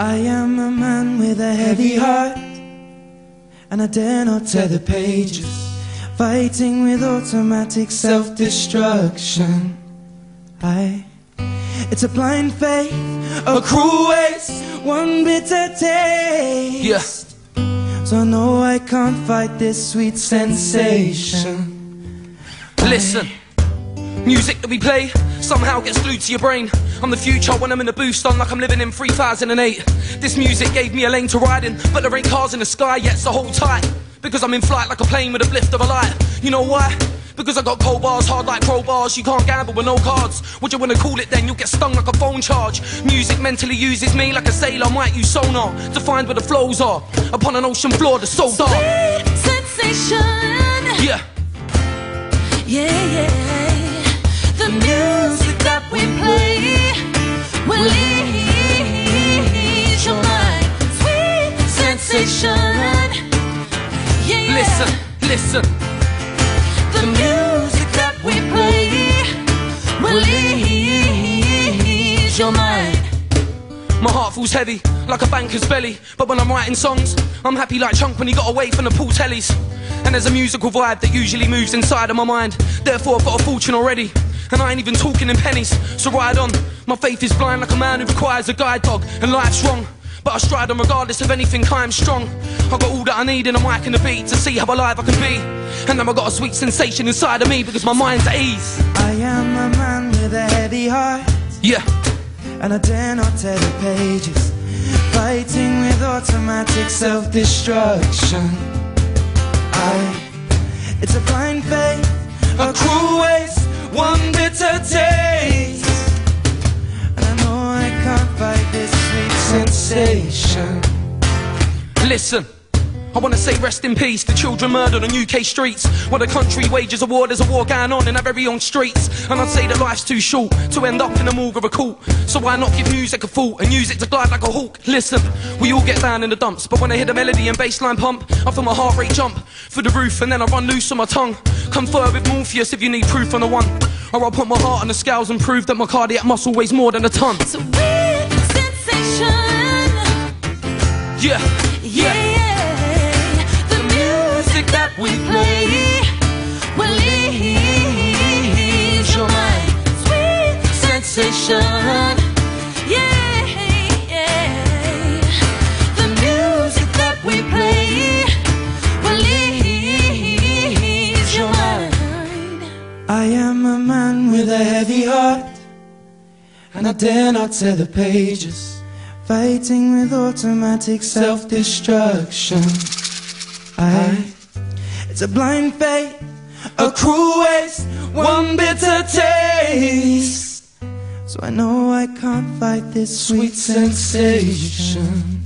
I am a man with a heavy heart, and I dare not tear the pages, fighting with automatic self-destruction. It's a blind faith, a cruel waste, one bitter taste. Yeah. So I know I can't fight this sweet sensation. Listen, music that we play somehow gets glued to your brain. I'm the future when I'm in the booth, stunned like I'm living in 3008. This music gave me a lane to ride in, but there ain't cars in the sky yet, so hold tight, because I'm in flight like a plane with a lift of a light. You know why? Because I got cold bars, hard like crowbars. You can't gamble with no cards. What you wanna call it then? You'll get stung like a phone charge. Music mentally uses me like a sailor might use sonar to find where the flows are. Upon an ocean floor that's so dark. Sweet sensation. Yeah. Yeah, yeah. The music that we play will ease your mind. Sweet sensation. Yeah, yeah. Listen, listen. The music that we play will ease your mind. My heart feels heavy, like a banker's belly. But when I'm writing songs, I'm happy like Chunk when he got away from the pool tellies. And there's a musical vibe that usually moves inside of my mind. Therefore I've got a fortune already, and I ain't even talking in pennies. So ride on, my faith is blind like a man who requires a guide dog. And life's wrong, but I stride on regardless of anything, I'm strong. I got all that I need in a mic and a beat to see how alive I can be. And now I got a sweet sensation inside of me because my mind's at ease. I am a man with a heavy heart, Yeah. and I dare not tear the pages, fighting with automatic self-destruction. It's a blind faith, a cruel waste, one bitter taste, and I know I can't fight this sweet sensation. Listen, I wanna say rest in peace to children murdered on UK streets. While the country wages a war, there's a war going on in our very own streets. And I'd say that life's too short to end up in the morgue of a court. So why not give music a thought and use it to glide like a hawk? Listen, we all get down in the dumps, but when I hear the melody and bassline pump, I feel my heart rate jump through the roof, and then I run loose on my tongue. Confer with Morpheus if you need proof on the one, or I'll put my heart on the scales and prove that my cardiac muscle weighs more than a ton. Sweet sensation. Yeah, Yeah, yeah. The music that we play will ease your mind. Sweet sensation. Yeah, yeah. The music that we play will ease your mind. I am a man with a heavy heart, and I dare not tear the pages, fighting with automatic self-destruction. It's a blind faith, a cruel waste, one bitter taste. So I know I can't fight this sweet sensation.